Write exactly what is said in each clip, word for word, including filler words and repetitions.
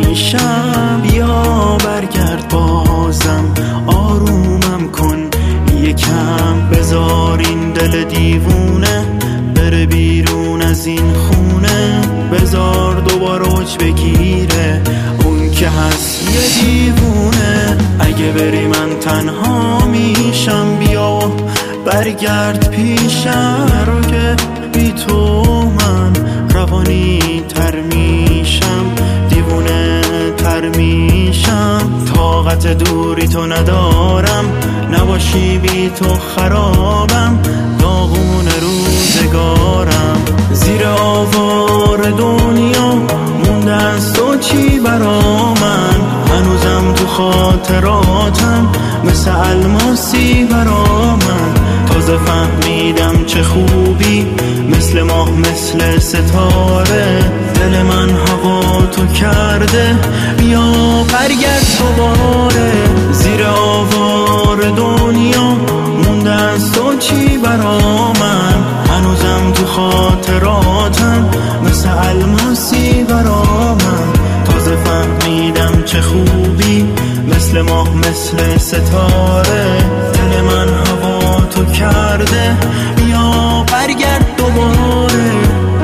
پیشم، بیا برگرد بازم، آرومم کن یکم، بذار این دل دیوونه بره بیرون از این خونه، بذار دوباره اوج بگیره اون که هست یه دیوونه. اگه بری من تنها میشم، بیا برگرد پیشم، رو که بی تو من روانی تر میشم، دیوونه تر میشم، طاقت دوری تو ندارم، نباشی بی تو خرابم، داغون روزگارم، زیر آوار دنیا مونده از تو چی برا من، هنوزم تو خاطراتم مثل الماسی برا من، تازه فهمیدم چه خوبی مثل ماه مثل ستاره، دل من هوا تو کرده، بیا برگرد دوباره، زیر آوار دنیا مونده از تو چی برا من، هنوزم تو خاطراتم مثل الماسی برا من، تازه فهمیدم چه خوبی مثل ماه مثل ستاره، دل من هوا تو کرده، بیا برگرد دوباره.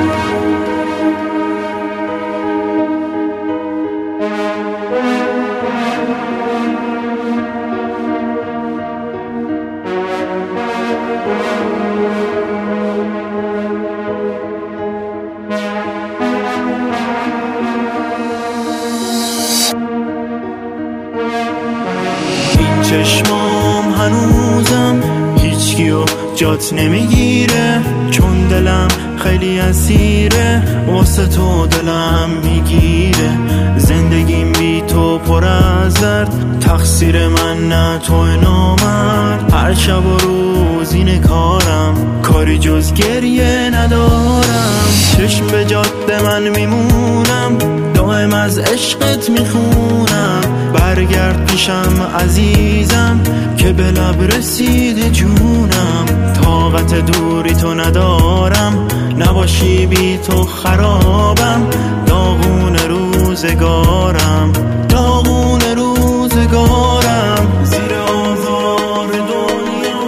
چشمام هنوزم هیچکیو جات نمیگیره، چون دلم خیلی اسیره، واسه تو دلم میگیره، زندگیم بی تو پر از درد، تقصیر من نه تو نامرد، هر شب و روز اینه کارم، کاری جز گریه ندارم، چشم به جاده من میمونم، دائم از عشقت میخونم، برگرد پیشم عزیزم که به لب رسیده جونم، طاقت دوری تو ندارم، نباشی بی تو خرابم، داغون روزگارم، داغون روزگارم، زیر آوار دنیا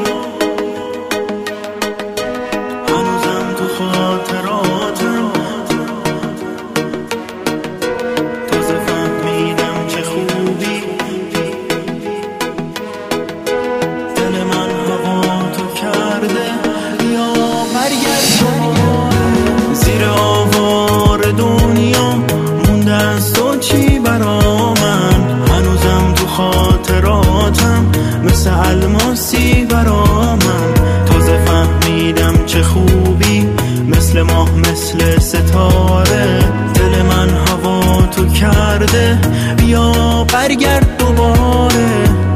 هنوزم تو خاطراتم، تازه فهمیدم چه خوبی دل من هوا تو کرده، یا برگرد دوباره، زیر آوار دنیا مونده از تو چی برا من، هنوزم تو خاطراتم مثل الماسی برا من، تازه فهمیدم چه خوبی مثل ماه مثل ستاره، دل من هوا تو کرده، بیا برگرد دوباره.